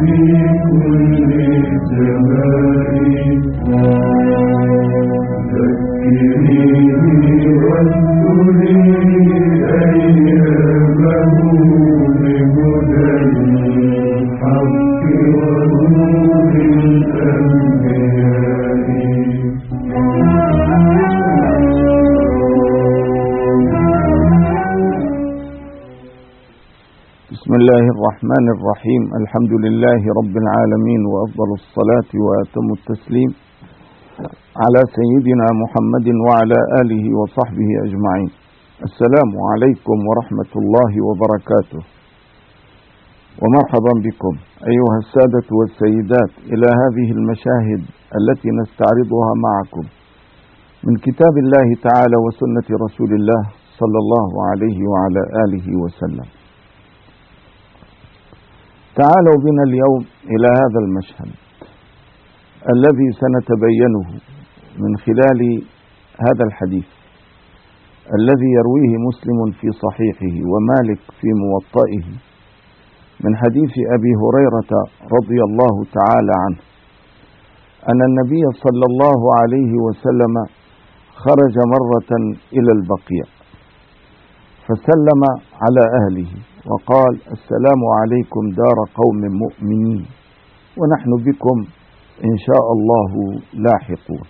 بسم الله الرحمن الرحيم. الحمد لله رب العالمين، وأفضل الصلاة وأتم التسليم على سيدنا محمد وعلى آله وصحبه أجمعين. السلام عليكم ورحمة الله وبركاته، ومرحبا بكم أيها السادة والسيدات إلى هذه المشاهد التي نستعرضها معكم من كتاب الله تعالى وسنة رسول الله صلى الله عليه وعلى آله وسلم. تعالوا بنا اليوم إلى هذا المشهد الذي سنتبينه من خلال هذا الحديث الذي يرويه مسلم في صحيحه ومالك في موطئه من حديث أبي هريرة رضي الله تعالى عنه أن النبي صلى الله عليه وسلم خرج مرة إلى البقيع فسلم على أهله وقال: السلام عليكم دار قوم مؤمنين ونحن بكم إن شاء الله لاحقون.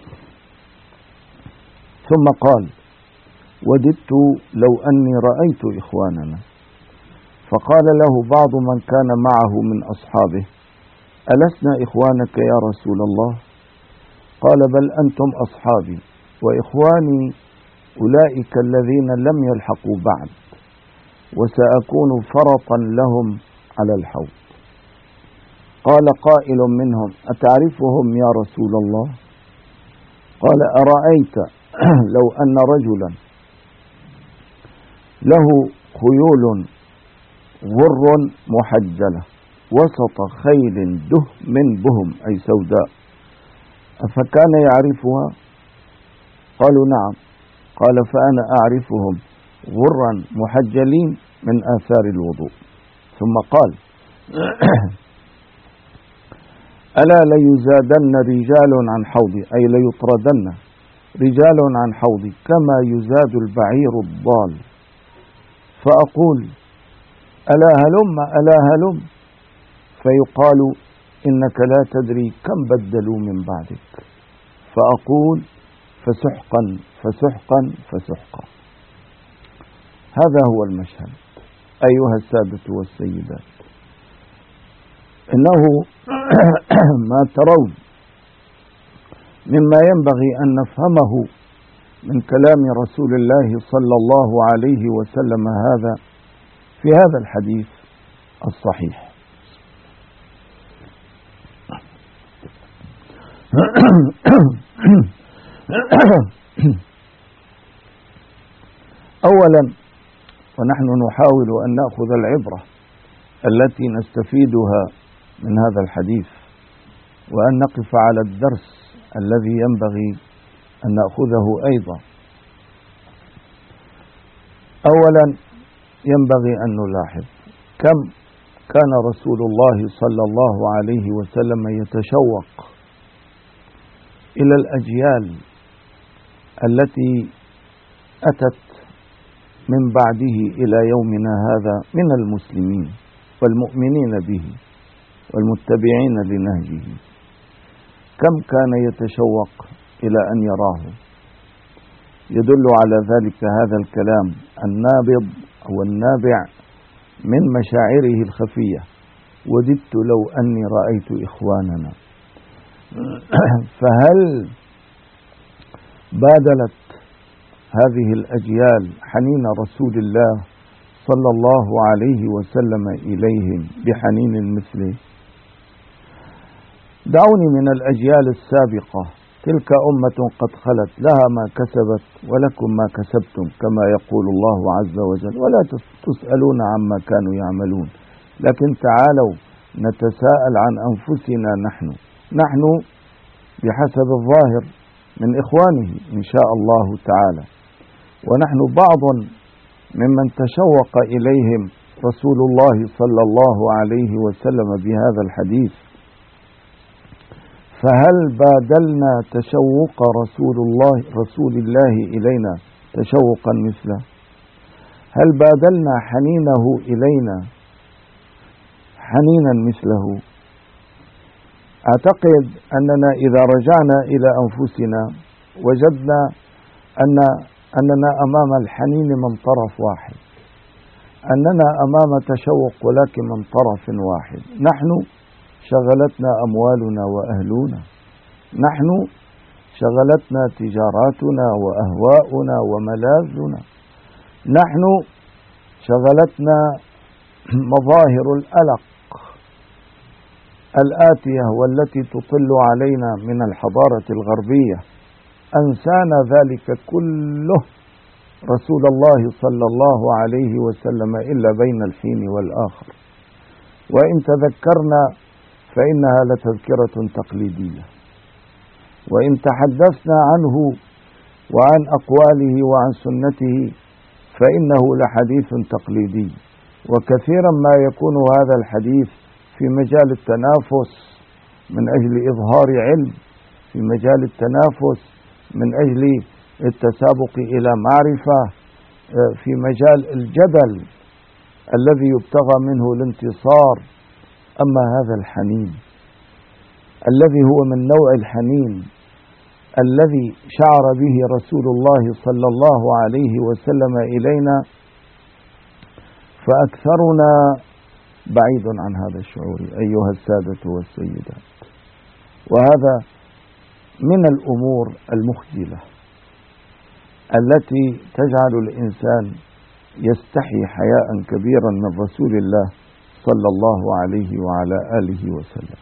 ثم قال: وددت لو أني رأيت إخواننا. فقال له بعض من كان معه من أصحابه: ألسنا إخوانك يا رسول الله؟ قال: بل أنتم أصحابي، وإخواني أولئك الذين لم يلحقوا بعد، وسأكون فرطا لهم على الحوض. قال قائل منهم: أتعرفهم يا رسول الله؟ قال: أرأيت لو أن رجلا له خيول غر محجلة وسط خيل دهم بهم أي سوداء، أفكان يعرفها؟ قالوا: نعم. قال: فأنا أعرفهم غرا محجلين من آثار الوضوء. ثم قال: ألا ليزادن رجال عن حوضي، أي ليطردن رجال عن حوضي كما يزاد البعير الضال، فأقول: ألا هلم ألا هلم، فيقال: إنك لا تدري كم بدلوا من بعدك، فأقول: فسحقا فسحقا فسحقا. هذا هو المشهد أيها السادة والسيدات. إنه ما ترون مما ينبغي أن نفهمه من كلام رسول الله صلى الله عليه وسلم هذا في هذا الحديث الصحيح. أولا، ونحن نحاول أن نأخذ العبرة التي نستفيدها من هذا الحديث، وأن نقف على الدرس الذي ينبغي أن نأخذه أيضا. أولا، ينبغي أن نلاحظ كم كان رسول الله صلى الله عليه وسلم يتشوق إلى الأجيال التي أتت من بعده إلى يومنا هذا من المسلمين والمؤمنين به والمتبعين لنهجه. كم كان يتشوق إلى أن يراه. يدل على ذلك هذا الكلام النابض أو النابع من مشاعره الخفية: وددت لو أني رأيت إخواننا. فهل بادلت هذه الأجيال حنين رسول الله صلى الله عليه وسلم إليهم بحنين مثله؟ دعوني من الأجيال السابقة: تلك أمة قد خلت، لها ما كسبت ولكم ما كسبتم، كما يقول الله عز وجل، ولا تسألون عما كانوا يعملون. لكن تعالوا نتساءل عن أنفسنا نحن بحسب الظاهر من إخوانه إن شاء الله تعالى، ونحن بعض ممن تشوق إليهم رسول الله صلى الله عليه وسلم بهذا الحديث، فهل بادلنا تشوق رسول الله إلينا تشوقا مثله؟ هل بادلنا حنينه إلينا حنينا مثله؟ أعتقد أننا إذا رجعنا إلى أنفسنا وجدنا أننا أمام الحنين من طرف واحد، أننا أمام تشوق ولكن من طرف واحد. نحن شغلتنا أموالنا وأهلنا، نحن شغلتنا تجاراتنا وأهواؤنا وملاذنا، نحن شغلتنا مظاهر الألق الآتية والتي تطل علينا من الحضارة الغربية. أنسانا ذلك كله رسول الله صلى الله عليه وسلم إلا بين الحين والآخر، وإن تذكرنا فإنها لتذكرة تقليدية، وإن تحدثنا عنه وعن أقواله وعن سنته فإنه لحديث تقليدي. وكثيرا ما يكون هذا الحديث في مجال التنافس من أجل إظهار علم، في مجال التنافس من أجل التسابق إلى معرفة، في مجال الجدل الذي يبتغى منه الانتصار. أما هذا الحنين الذي هو من نوع الحنين الذي شعر به رسول الله صلى الله عليه وسلم إلينا، فأكثرنا بعيد عن هذا الشعور أيها السادة والسيدات. وهذا من الأمور المخجلة التي تجعل الإنسان يستحي حياء كبيرا من رسول الله صلى الله عليه وعلى آله وسلم.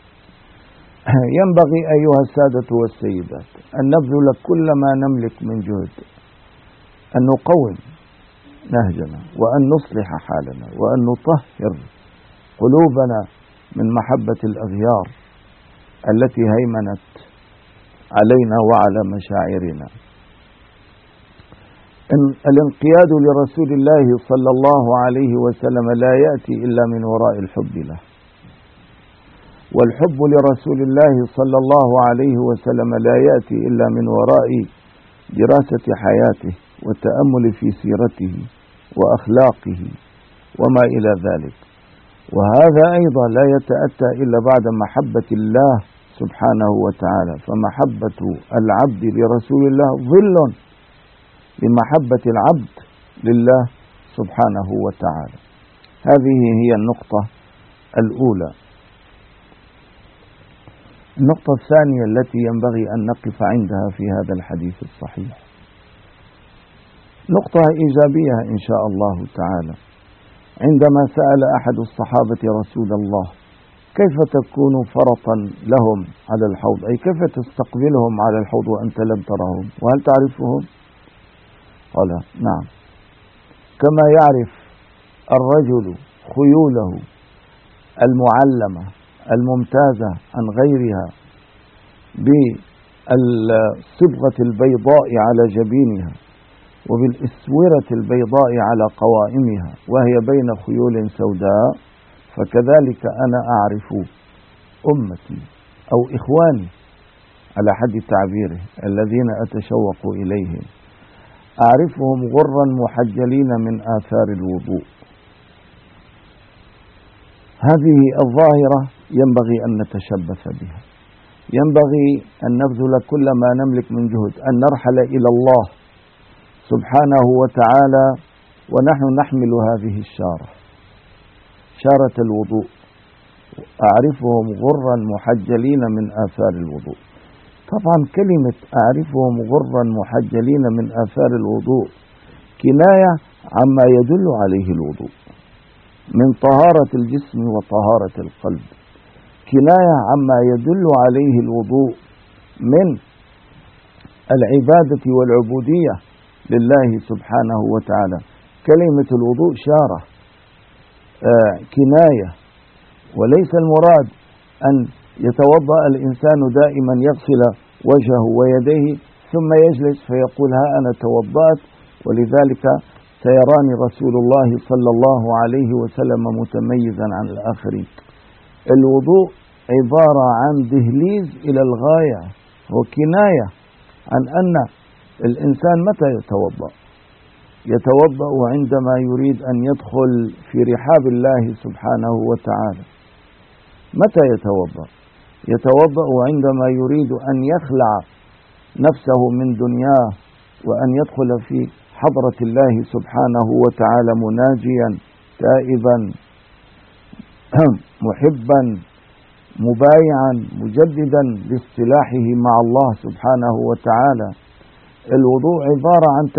ينبغي أيها السادة والسيدات أن نبذل كل ما نملك من جهد أن نقوم نهجنا، وأن نصلح حالنا، وأن نطهر قلوبنا من محبة الأغيار التي هيمنت علينا وعلى مشاعرنا. الانقياد لرسول الله صلى الله عليه وسلم لا يأتي إلا من وراء الحب له، والحب لرسول الله صلى الله عليه وسلم لا يأتي إلا من وراء دراسة حياته والتأمل في سيرته وأخلاقه وما إلى ذلك. وهذا أيضا لا يتأتى إلا بعد محبة الله سبحانه وتعالى، فمحبة العبد لرسول الله ظل لمحبة العبد لله سبحانه وتعالى. هذه هي النقطة الأولى. النقطة الثانية التي ينبغي أن نقف عندها في هذا الحديث الصحيح نقطة إيجابية إن شاء الله تعالى. عندما سأل أحد الصحابة رسول الله كيف تكون فرطا لهم على الحوض، أي كيف تستقبلهم على الحوض وأنت لم ترهم وهل تعرفهم؟ قال نعم، كما يعرف الرجل خيوله المعلمة الممتازة عن غيرها بالصبغة البيضاء على جبينها وبالإسورة البيضاء على قوائمها وهي بين خيول سوداء، فكذلك أنا أعرف أمتي أو إخواني على حد تعبيره الذين أتشوق إليهم، أعرفهم غرا محجلين من آثار الوضوء. هذه الظاهرة ينبغي أن نتشبث بها، ينبغي أن نبذل كل ما نملك من جهد أن نرحل إلى الله سبحانه وتعالى ونحن نحمل هذه الشارة، شارة الوضوء. أعرفهم غرا محجلين من آثار الوضوء. طبعا كلمة أعرفهم غرا محجلين من آثار الوضوء كناية عما يدل عليه الوضوء من طهارة الجسم وطهارة القلب، كناية عما يدل عليه الوضوء من العبادة والعبودية لله سبحانه وتعالى. كلمة الوضوء شارة كناية، وليس المراد أن يتوضأ الإنسان دائما يغسل وجهه ويديه ثم يجلس فيقول ها أنا توضأت ولذلك سيراني رسول الله صلى الله عليه وسلم متميزا عن الآخرين. الوضوء عبارة عن دهليز إلى الغاية، وكناية عن أن الإنسان متى يتوضأ؟ يتوضأ عندما يريد أن يدخل في رحاب الله سبحانه وتعالى. متى يتوضأ؟ يتوضأ عندما يريد أن يخلع نفسه من دنياه وأن يدخل في حضرة الله سبحانه وتعالى مناجيا تائبا محبا مبايعا مجددا لاصطلاحه مع الله سبحانه وتعالى. الوضوء عبارة عن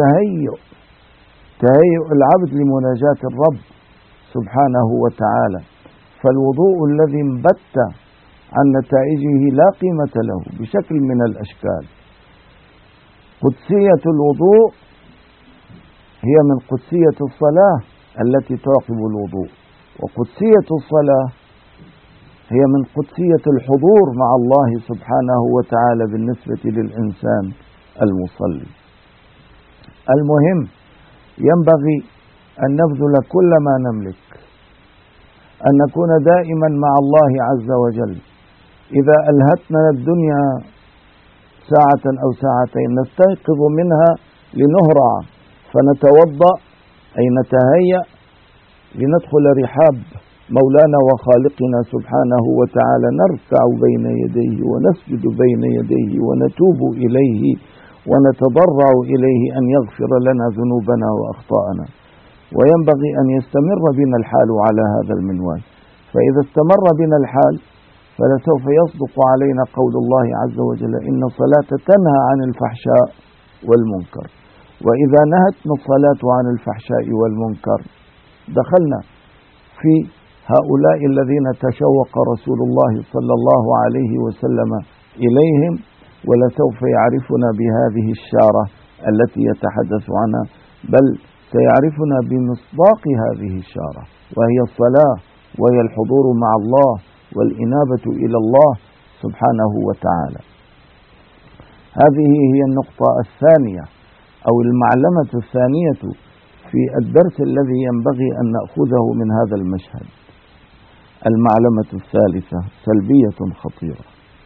تهيئ العبد لمناجاة الرب سبحانه وتعالى. فالوضوء الذي انبت عن نتائجه لا قيمة له بشكل من الأشكال. قدسية الوضوء هي من قدسية الصلاة التي تعقب الوضوء، وقدسية الصلاة هي من قدسية الحضور مع الله سبحانه وتعالى بالنسبة للإنسان المصلي. المهم ينبغي أن نبذل كل ما نملك، أن نكون دائما مع الله عز وجل. إذا ألهتنا الدنيا ساعة أو ساعتين نستيقظ منها لنهرع فنتوضأ أي نتهيأ لندخل رحاب مولانا وخالقنا سبحانه وتعالى، نركع بين يديه ونسجد بين يديه ونتوب إليه ونتضرع إليه أن يغفر لنا ذنوبنا وأخطاءنا. وينبغي أن يستمر بنا الحال على هذا المنوال، فإذا استمر بنا الحال فلسوف يصدق علينا قول الله عز وجل: إن الصلاة تنهى عن الفحشاء والمنكر. وإذا نهتنا الصلاة عن الفحشاء والمنكر دخلنا في هؤلاء الذين تشوق رسول الله صلى الله عليه وسلم إليهم، ولسوف يعرفنا بهذه الشارة التي يتحدث عنها، بل سيعرفنا بمصداق هذه الشارة، وهي الصلاة، وهي الحضور مع الله والإنابة إلى الله سبحانه وتعالى. هذه هي النقطة الثانية أو المعلمة الثانية في الدرس الذي ينبغي أن نأخذه من هذا المشهد. المعلمة الثالثة سلبية خطيرة،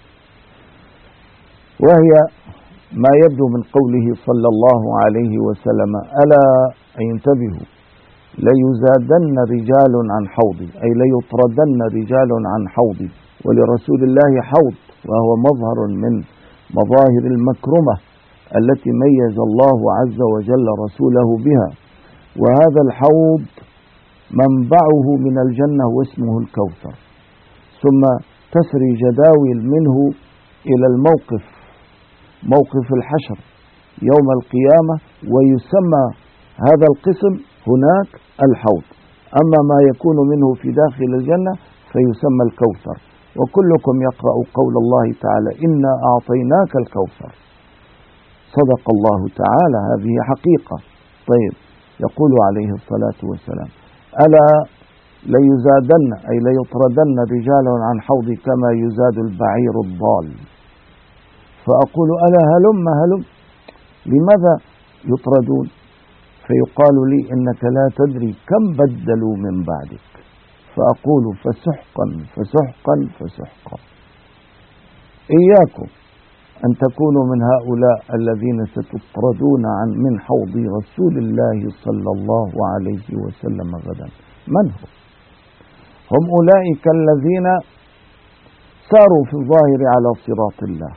وهي ما يبدو من قوله صلى الله عليه وسلم: ألا انتبهوا ليزادن رجال عن حوضي، أي ليطردن رجال عن حوضي. ولرسول الله حوض، وهو مظهر من مظاهر المكرمة التي ميز الله عز وجل رسوله بها. وهذا الحوض منبعه من الجنة واسمه الكوثر، ثم تسري جداول منه إلى الموقف، موقف الحشر يوم القيامة، ويسمى هذا القسم هناك الحوض. أما ما يكون منه في داخل الجنة فيسمى الكوثر. وكلكم يقرأ قول الله تعالى: إنا أعطيناك الكوثر. صدق الله تعالى، هذه حقيقة. طيب، يقول عليه الصلاة والسلام: ألا ليزادن أي ليطردن رجال عن حوضي كما يزاد البعير الضال. فأقول: ألا هلم لماذا يطردون؟ فيقال لي: إنك لا تدري كم بدلوا من بعدك. فأقول: فسحقا فسحقا فسحقا. إياكم أن تكونوا من هؤلاء الذين ستطردون من حوض رسول الله صلى الله عليه وسلم غدا. من هم أولئك الذين ساروا في الظاهر على صراط الله،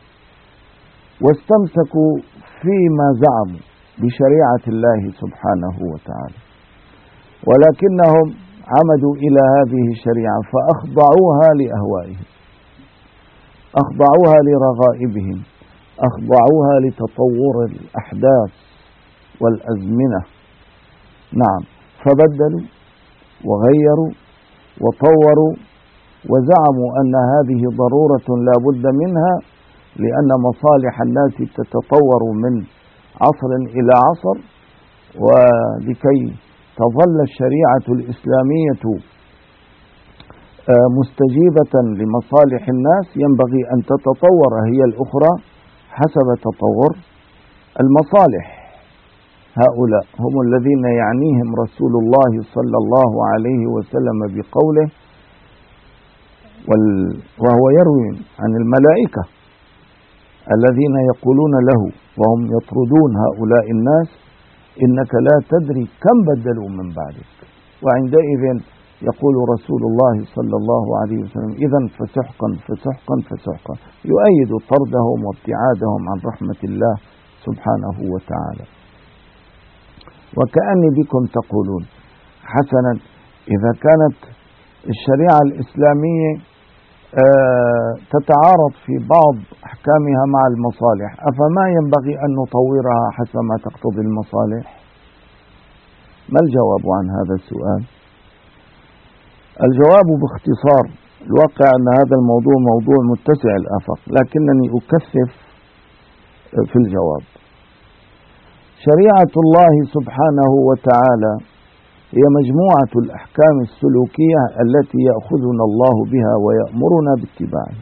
واستمسكوا فيما زعموا بشريعة الله سبحانه وتعالى، ولكنهم عمدوا إلى هذه الشريعة فأخضعوها لأهوائهم، أخضعوها لرغائبهم، أخضعوها لتطور الأحداث والأزمنة. نعم، فبدلوا وغيروا وطوروا وزعموا أن هذه ضرورة لا بد منها، لأن مصالح الناس تتطور من عصر إلى عصر، ولكي تظل الشريعة الإسلامية مستجيبة لمصالح الناس ينبغي أن تتطور هي الأخرى حسب تطور المصالح. هؤلاء هم الذين يعنيهم رسول الله صلى الله عليه وسلم بقوله وهو يروي عن الملائكة الذين يقولون له وهم يطردون هؤلاء الناس: إنك لا تدري كم بدلوا من بعدك. وعندئذ يقول رسول الله صلى الله عليه وسلم: إذن فسحقا فسحقا فسحقا، يؤيد طردهم وابتعادهم عن رحمة الله سبحانه وتعالى. وكأني بكم تقولون: حسنا، إذا كانت الشريعة الإسلامية تتعارض في بعض أحكامها مع المصالح، أفما ينبغي أن نطورها حسب ما تقتضي المصالح؟ ما الجواب عن هذا السؤال؟ الجواب باختصار، الواقع أن هذا الموضوع موضوع متسع الآفاق، لكنني أكثف في الجواب. شريعة الله سبحانه وتعالى هي مجموعة الأحكام السلوكية التي يأخذنا الله بها ويأمرنا باتباعها.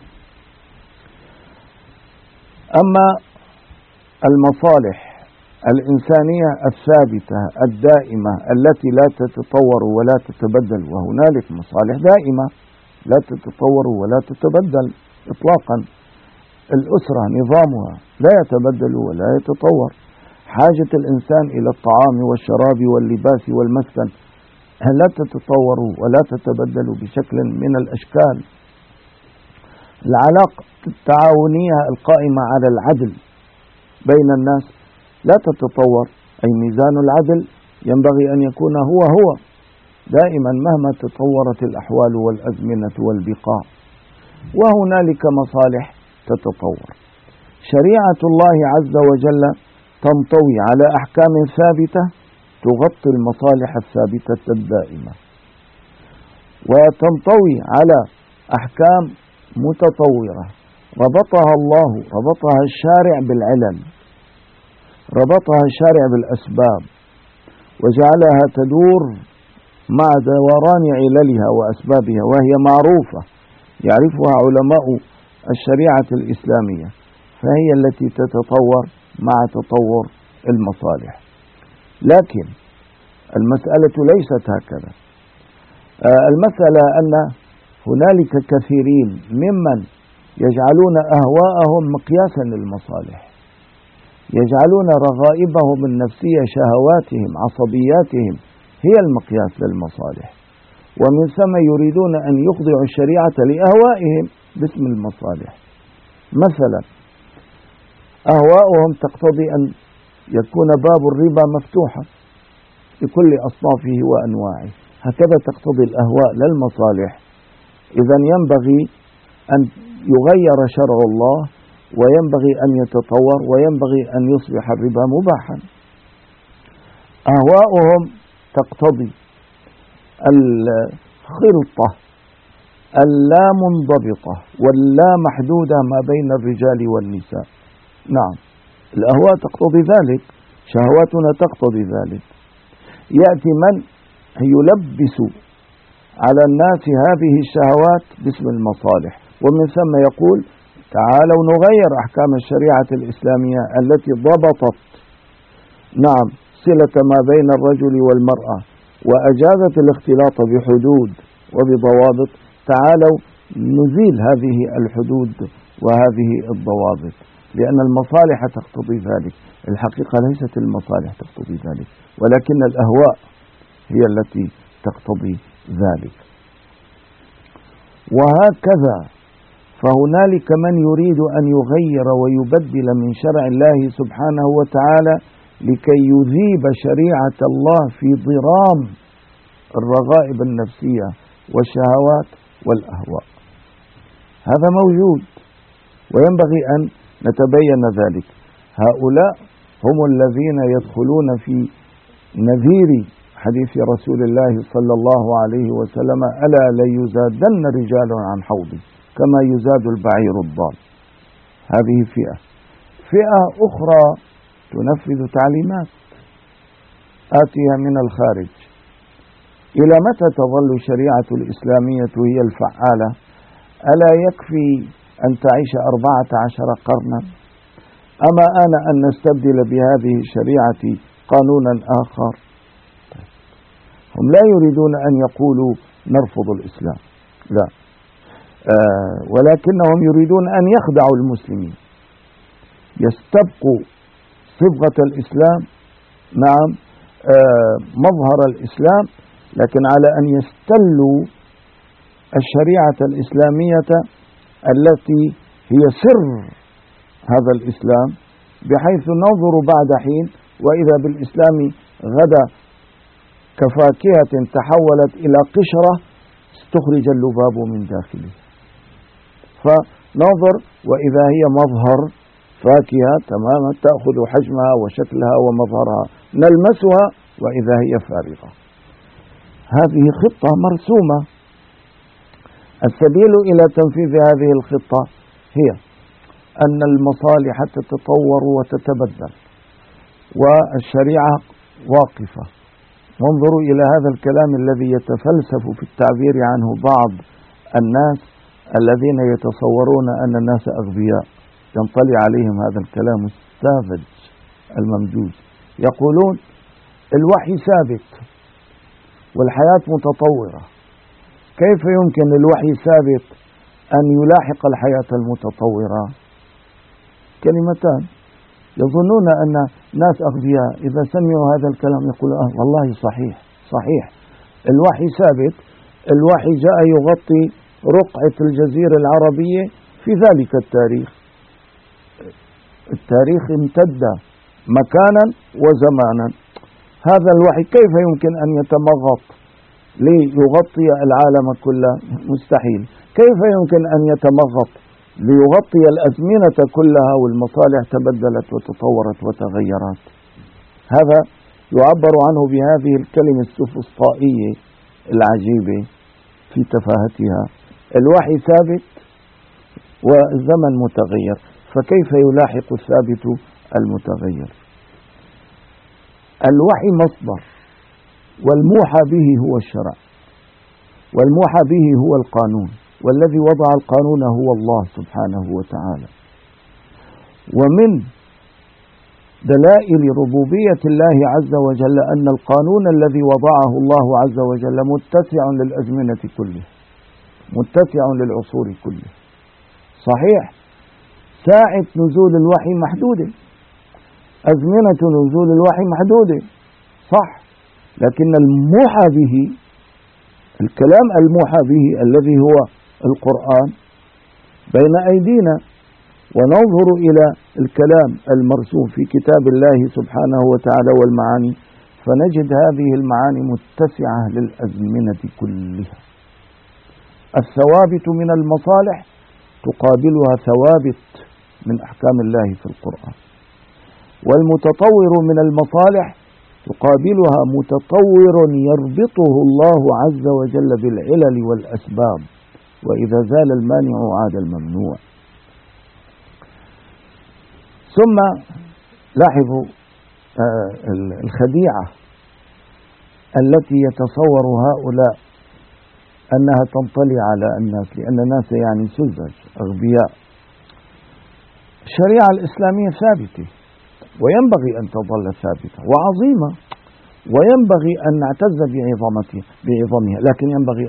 أما المصالح الإنسانية الثابتة الدائمة التي لا تتطور ولا تتبدل، وهنالك مصالح دائمة لا تتطور ولا تتبدل إطلاقا. الأسرة نظامها لا يتبدل ولا يتطور، حاجة الإنسان إلى الطعام والشراب واللباس والمسكن لا تتطور ولا تتبدل بشكل من الأشكال. العلاقة التعاونية القائمة على العدل بين الناس لا تتطور، أي ميزان العدل ينبغي أن يكون هو دائما مهما تطورت الأحوال والأزمنة والبقاع. وهنالك مصالح تتطور. شريعة الله عز وجل تنطوي على أحكام ثابتة تغطي المصالح الثابتة الدائمة، وتنطوي على أحكام متطورة ربطها الشارع بالعلل، ربطها الشارع بالأسباب، وجعلها تدور مع دوران عللها وأسبابها، وهي معروفة يعرفها علماء الشريعة الإسلامية، فهي التي تتطور مع تطور المصالح. لكن المسألة ليست هكذا. المسألة أن هنالك كثيرين ممن يجعلون أهواءهم مقياسا للمصالح، يجعلون رغائبهم النفسية، شهواتهم، عصبياتهم هي المقياس للمصالح، ومن ثم يريدون أن يخضعوا الشريعة لأهوائهم باسم المصالح. مثلا أهواؤهم تقتضي أن يكون باب الربا مفتوحا بكل أصنافه وأنواعه، هكذا تقتضي الأهواء للمصالح. إذا ينبغي أن يغير شرع الله، وينبغي أن يتطور، وينبغي أن يصبح الربا مباحا. أهواؤهم تقتضي الخلطة اللا منضبطة واللا محدودة ما بين الرجال والنساء. نعم، الأهواء تقتضي ذلك، شهواتنا تقتضي ذلك. يأتي من يلبس على الناس هذه الشهوات باسم المصالح، ومن ثم يقول: تعالوا نغير أحكام الشريعة الإسلامية التي ضبطت نعم صلة ما بين الرجل والمرأة وأجازت الاختلاط بحدود وبضوابط، تعالوا نزيل هذه الحدود وهذه الضوابط، لأن المصالح تقتضي ذلك. الحقيقة ليست المصالح تقتضي ذلك، ولكن الأهواء هي التي تقتضي ذلك. وهكذا فهنالك من يريد أن يغير ويبدل من شرع الله سبحانه وتعالى لكي يذيب شريعة الله في ضرام الرغائب النفسية والشهوات والأهواء. هذا موجود وينبغي أن نتبين ذلك. هؤلاء هم الذين يدخلون في نذير حديث رسول الله صلى الله عليه وسلم: ألا ليزادن رجال عن حوضي كما يزاد البعير الضال. هذه فئة أخرى تنفذ تعليمات آتية من الخارج. إلى متى تظل الشريعة الإسلامية هي الفعالة؟ ألا يكفي أن تعيش 14 قرنا؟ أما آن أن نستبدل بهذه الشريعة قانونا آخر. هم لا يريدون أن يقولوا نرفض الإسلام، لا، ولكنهم يريدون أن يخدعوا المسلمين، يستبقوا صبغة الإسلام، نعم، مظهر الإسلام، لكن على أن يستلوا الشريعة الإسلامية التي هي سر هذا الإسلام، بحيث ننظر بعد حين وإذا بالإسلام غدا كفاكهة تحولت إلى قشرة استخرج اللباب من داخله، فننظر وإذا هي مظهر فاكهة تماما تأخذ حجمها وشكلها ومظهرها، نلمسها وإذا هي فارغة. هذه خطة مرسومة. السبيل إلى تنفيذ هذه الخطة هي أن المصالح تتطور وتتبدل والشريعة واقفة. وانظروا إلى هذا الكلام الذي يتفلسف في التعبير عنه بعض الناس الذين يتصورون أن الناس أغبياء، ينطلي عليهم هذا الكلام الساذج الممجوز. يقولون الوحي ثابت والحياة متطورة، كيف يمكن للوحي ثابت أن يلاحق الحياة المتطورة؟ كلمتان يظنون أن ناس أغبياء إذا سمعوا هذا الكلام يقولوا والله صحيح الوحي ثابت، الوحي جاء يغطي رقعة الجزيرة العربية في ذلك التاريخ امتد مكانا وزمانا. هذا الوحي كيف يمكن أن يتمغط ليغطي العالم كله؟ مستحيل. كيف يمكن أن يتمغط ليغطي الأزمنة كلها والمصالح تبدلت وتطورت وتغيرت؟ هذا يعبر عنه بهذه الكلمة السفسطائية العجيبة في تفاهتها: الوحي ثابت والزمن متغير، فكيف يلاحق الثابت المتغير؟ الوحي مصدر، والموحى به هو الشرع، والموحى به هو القانون، والذي وضع القانون هو الله سبحانه وتعالى. ومن دلائل ربوبية الله عز وجل أن القانون الذي وضعه الله عز وجل متسع للأزمنة كلها، متسع للعصور كلها. صحيح ساعة نزول الوحي محدودة، أزمنة نزول الوحي محدودة، صح، لكن الموحى به، الكلام الموحى به الذي هو القرآن بين أيدينا، وننظر إلى الكلام المرسوم في كتاب الله سبحانه وتعالى والمعاني، فنجد هذه المعاني متسعة للأزمنة كلها. الثوابت من المصالح تقابلها ثوابت من أحكام الله في القرآن، والمتطور من المصالح يقابلها متطور يربطه الله عز وجل بالعلل والأسباب، وإذا زال المانع عاد الممنوع. ثم لاحظوا الخديعة التي يتصور هؤلاء أنها تنطلي على الناس، لأن الناس يعني سذج أغبياء. الشريعة الإسلامية ثابتة وينبغي أن تظل ثابتة وعظيمة، وينبغي أن نعتز بعظمها، لكن ينبغي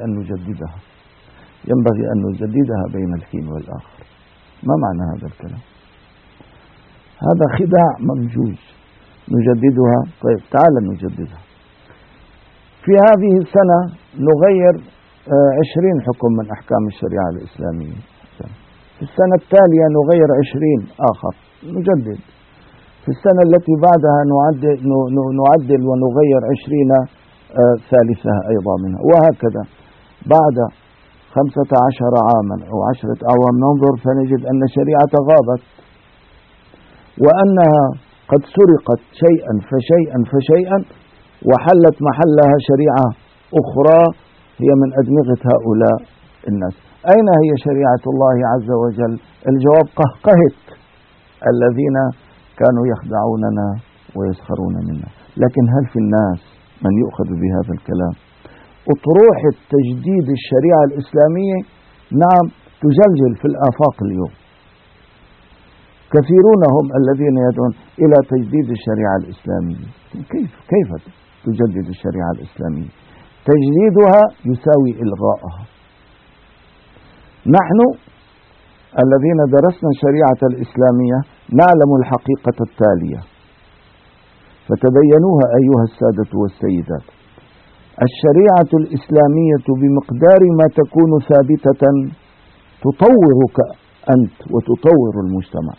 أن نجددها بين الحين والآخر. ما معنى هذا الكلام؟ هذا خداع ممجوز. نجددها، طيب تعال نجددها. في هذه السنة نغير 20 حكم من أحكام الشريعة الإسلامية، في السنة التالية نغير 20 آخر، نجدد. في السنة التي بعدها نعدل ونغير 20 ثالثها أيضا منها، وهكذا. بعد 15 عاما أو 10 أعوام ننظر فنجد أن الشريعة غابت، وأنها قد سرقت شيئا فشيئا وحلت محلها شريعة أخرى هي من أدمغة هؤلاء الناس. أين هي شريعة الله عز وجل؟ الجواب قهقهت الذين كانوا يخدعوننا ويسخرون منا. لكن هل في الناس من يؤخذ بهذا الكلام؟ أطروحة تجديد الشريعة الإسلامية نعم تجلجل في الآفاق اليوم، كثيرون هم الذين يدعون إلى تجديد الشريعة الإسلامية. كيف تجدد الشريعة الإسلامية؟ تجديدها يساوي إلغائها. نحن الذين درسنا الشريعة الإسلامية نعلم الحقيقة التالية، فتبينوها أيها السادة والسيدات. الشريعة الإسلامية بمقدار ما تكون ثابتة تطورك أنت وتطور المجتمع،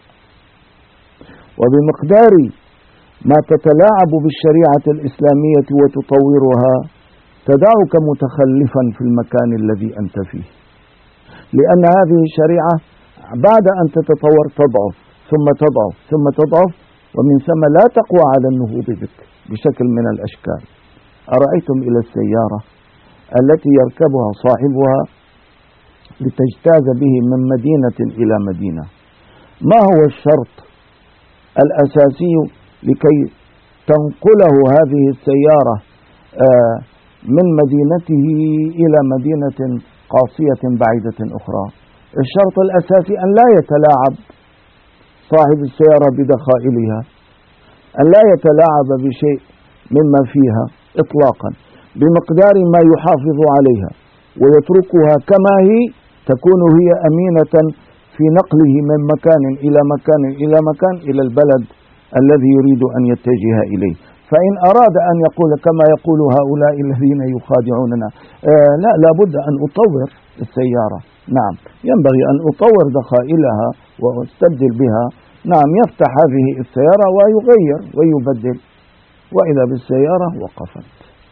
وبمقدار ما تتلاعب بالشريعة الإسلامية وتطورها تدعك متخلفا في المكان الذي أنت فيه، لأن هذه الشريعة بعد أن تتطور تضعف ثم تضعف ثم تضعف، ومن ثم لا تقوى على النهوض بك بشكل من الأشكال. أرأيتم إلى السيارة التي يركبها صاحبها لتجتاز به من مدينة إلى مدينة، ما هو الشرط الأساسي لكي تنقله هذه السيارة من مدينته إلى مدينة قاصية بعيدة أخرى؟ الشرط الأساسي أن لا يتلاعب صاحب السيارة بدخائلها، أن لا يتلاعب بشيء مما فيها إطلاقا، بمقدار ما يحافظ عليها ويتركها كما هي تكون هي أمينة في نقله من مكان إلى مكان إلى مكان إلى البلد الذي يريد أن يتجه إليه. فإن أراد أن يقول كما يقول هؤلاء الذين يخادعوننا لا بد أن أطور السيارة، نعم ينبغي أن أطور دخائلها وأستبدل بها، نعم يفتح هذه السيارة ويغير ويبدل، وإذا بالسيارة وقفت.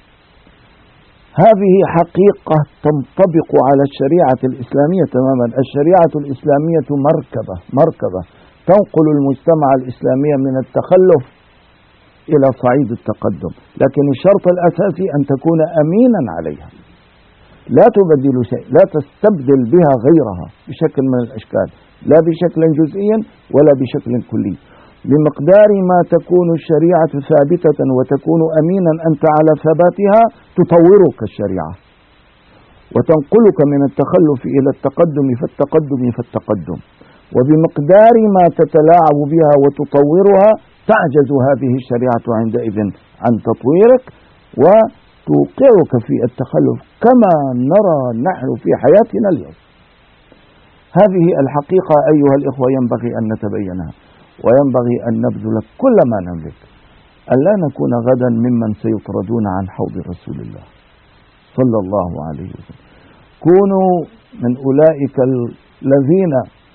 هذه حقيقة تنطبق على الشريعة الإسلامية تماما. الشريعة الإسلامية مركبة تنقل المجتمع الإسلامي من التخلف إلى صعيد التقدم، لكن الشرط الأساسي أن تكون أمينا عليها، لا تبدل شيء، لا تستبدل بها غيرها بشكل من الأشكال، لا بشكل جزئي ولا بشكل كلي. بمقدار ما تكون الشريعة ثابتة وتكون أمينا أنت على ثباتها تطورك الشريعة وتنقلك من التخلف إلى التقدم فالتقدم، وبمقدار ما تتلاعب بها وتطورها تعجز هذه الشريعة عندئذ عن تطويرك وتوقعك في التخلف كما نرى نحن في حياتنا اليوم. هذه الحقيقة أيها الإخوة ينبغي أن نتبينها، وينبغي أن نبذل كل ما نملك أن لا نكون غدا ممن سيطردون عن حوض رسول الله صلى الله عليه وسلم. كونوا من أولئك الذين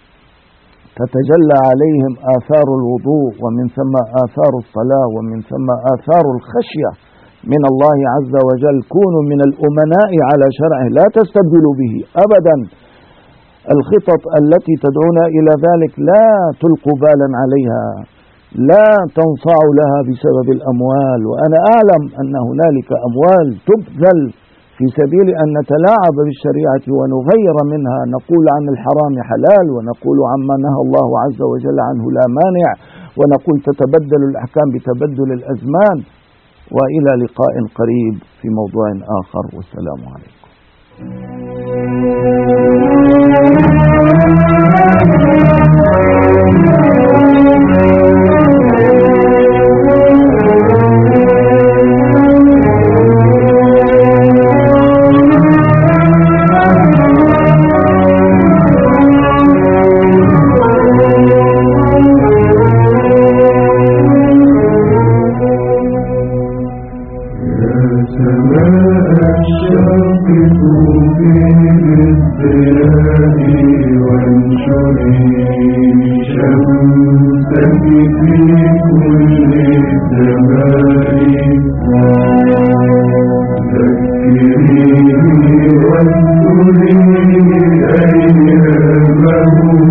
تتجلى عليهم آثار الوضوء ومن ثم آثار الصلاة ومن ثم آثار الخشية من الله عز وجل. كونوا من الأمناء على شرعه، لا تستبدلوا به أبدا. الخطط التي تدعونا إلى ذلك لا تلقوا بالا عليها، لا تنصاعوا لها بسبب الأموال، وأنا أعلم أن هنالك أموال تبذل في سبيل أن نتلاعب بالشريعة ونغير منها، نقول عن الحرام حلال ونقول عما نهى الله عز وجل عنه لا مانع، ونقول تتبدل الأحكام بتبدل الأزمان. وإلى لقاء قريب في موضوع آخر، والسلام عليكم. ذكريني واذكريني أيامه